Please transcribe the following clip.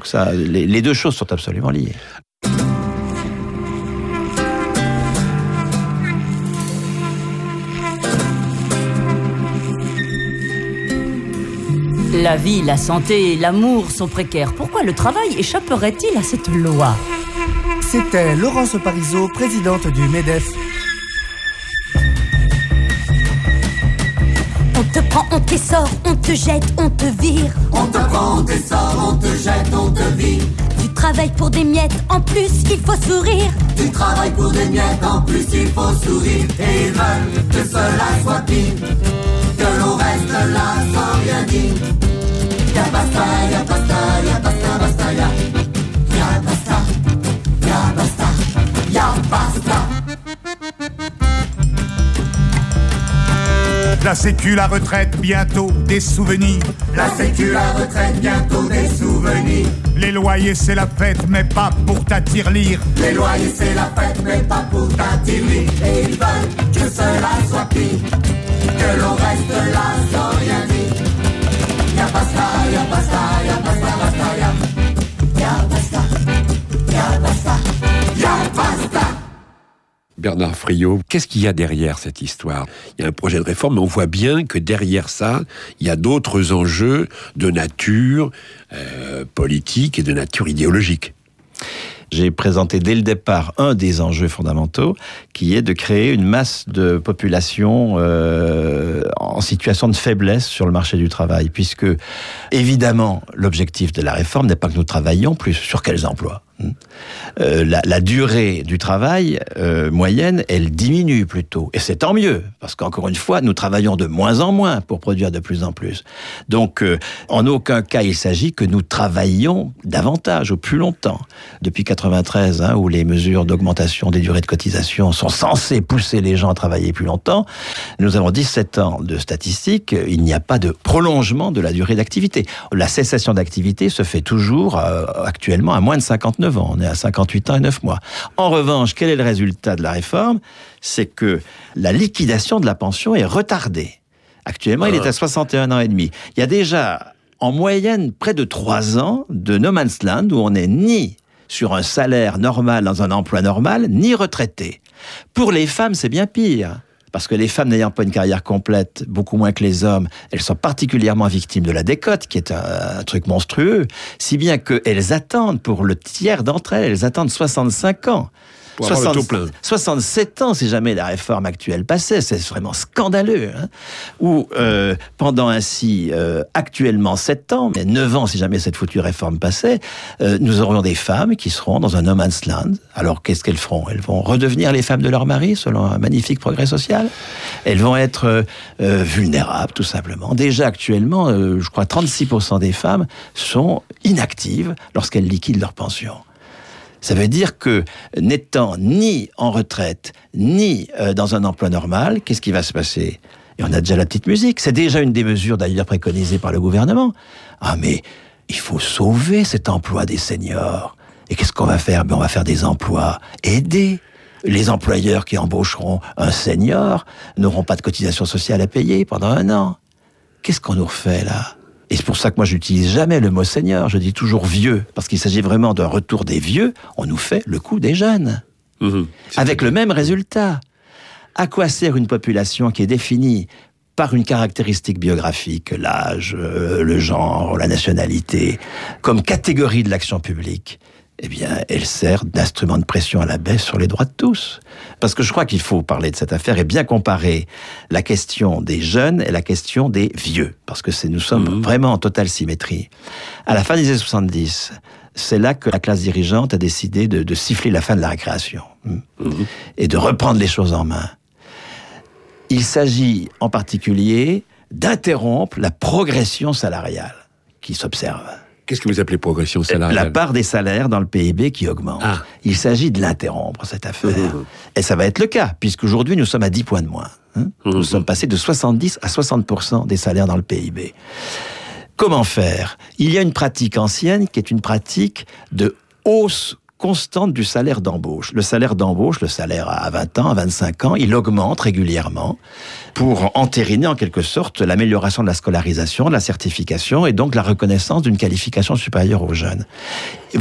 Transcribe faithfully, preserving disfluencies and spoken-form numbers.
Donc ça, les, les deux choses sont absolument liées. La vie, la santé et l'amour sont précaires. Pourquoi le travail échapperait-il à cette loi ? C'était Laurence Parisot, présidente du MEDEF. On te prend, on t'essore, on te jette, on te vire. On te prend, on t'essore, on te jette, on te vire. Tu travailles pour des miettes, en plus il faut sourire. Tu travailles pour des miettes, en plus il faut sourire. Et ils veulent que cela soit pire, que l'on reste là sans rien dire. Y'a basta, y'a basta, y'a basta, basta, y'a. Y'a basta, y'a basta, y'a basta. La sécu, la retraite, bientôt des souvenirs. La sécu, la retraite, bientôt des souvenirs. Les loyers, c'est la fête, mais pas pour ta tirelire. Les loyers, c'est la fête, mais pas pour ta tirelire. Et ils veulent que cela soit pire, que l'on reste là sans rien dire. Y'a basta, y'a basta, y'a basta, basta, y'a. Y'a basta, y'a basta, y'a basta. Bernard Friot, qu'est-ce qu'il y a derrière cette histoire ? Il y a un projet de réforme, mais on voit bien que derrière ça, il y a d'autres enjeux de nature euh, politique et de nature idéologique. J'ai présenté dès le départ un des enjeux fondamentaux, qui est de créer une masse de population euh, en situation de faiblesse sur le marché du travail, puisque, évidemment, l'objectif de la réforme n'est pas que nous travaillions plus. Sur quels emplois ? Euh, la, la durée du travail euh, moyenne, elle diminue plutôt. Et c'est tant mieux, parce qu'encore une fois, nous travaillons de moins en moins pour produire de plus en plus. Donc, euh, en aucun cas, il s'agit que nous travaillions davantage ou plus longtemps. Depuis quatre-vingt-treize, hein, où les mesures d'augmentation des durées de cotisation sont censées pousser les gens à travailler plus longtemps, nous avons dix-sept ans de statistiques, il n'y a pas de prolongement de la durée d'activité. La cessation d'activité se fait toujours euh, actuellement à moins de cinquante-neuf ans. On est à cinquante-huit ans et neuf mois. En revanche, quel est le résultat de la réforme ? C'est que la liquidation de la pension est retardée. Actuellement, ah. il est à soixante et un ans et demi. Il y a déjà, en moyenne, près de trois ans de no man's land où on n'est ni sur un salaire normal dans un emploi normal, ni retraité. Pour les femmes, c'est bien pire. Parce que les femmes n'ayant pas une carrière complète, beaucoup moins que les hommes, elles sont particulièrement victimes de la décote, qui est un, un truc monstrueux, si bien qu'elles attendent, pour le tiers d'entre elles, elles attendent soixante-cinq ans. Pour avoir le taux plein. soixante-sept ans, si jamais la réforme actuelle passait, c'est vraiment scandaleux. Hein. Ou euh, pendant ainsi euh, actuellement sept ans, mais neuf ans si jamais cette foutue réforme passait, euh, nous aurions des femmes qui seront dans un no man's land. Alors qu'est-ce qu'elles feront ? Elles vont redevenir les femmes de leur mari, selon un magnifique progrès social. Elles vont être euh, euh, vulnérables, tout simplement. Déjà actuellement, euh, je crois trente-six pour cent des femmes sont inactives lorsqu'elles liquident leur pension. Ça veut dire que, n'étant ni en retraite, ni euh, dans un emploi normal, qu'est-ce qui va se passer ? Et on a déjà la petite musique. C'est déjà une des mesures, d'ailleurs, préconisées par le gouvernement. Ah, mais il faut sauver cet emploi des seniors. Et qu'est-ce qu'on va faire ? Ben, on va faire des emplois aidés. Les employeurs qui embaucheront un senior n'auront pas de cotisation sociale à payer pendant un an. Qu'est-ce qu'on nous refait, là ? Et c'est pour ça que moi, j'utilise jamais le mot senior, je dis toujours vieux, parce qu'il s'agit vraiment d'un retour des vieux, on nous fait le coup des jeunes. Mmh, avec le même résultat. À quoi sert une population qui est définie par une caractéristique biographique, l'âge, euh, le genre, la nationalité, comme catégorie de l'action publique ? Eh bien, elle sert d'instrument de pression à la baisse sur les droits de tous. Parce que je crois qu'il faut parler de cette affaire et bien comparer la question des jeunes et la question des vieux. Parce que c'est, nous sommes mmh. vraiment en totale symétrie. À la fin des années soixante-dix, c'est là que la classe dirigeante a décidé de, de siffler la fin de la récréation. Mmh. Et de reprendre les choses en main. Il s'agit en particulier d'interrompre la progression salariale qui s'observe. Qu'est-ce que vous appelez progression salariale ? La part des salaires dans le P I B qui augmente. Ah. Il s'agit de l'interrompre, cette affaire. Mmh. Et ça va être le cas, puisqu'aujourd'hui, nous sommes à dix points de moins. Hein mmh. Nous sommes passés de soixante-dix à soixante pour cent des salaires dans le P I B. Comment faire ? Il y a une pratique ancienne qui est une pratique de hausse constante du salaire d'embauche. Le salaire d'embauche, le salaire à vingt ans, à vingt-cinq ans, il augmente régulièrement pour entériner en quelque sorte l'amélioration de la scolarisation, de la certification et donc la reconnaissance d'une qualification supérieure aux jeunes.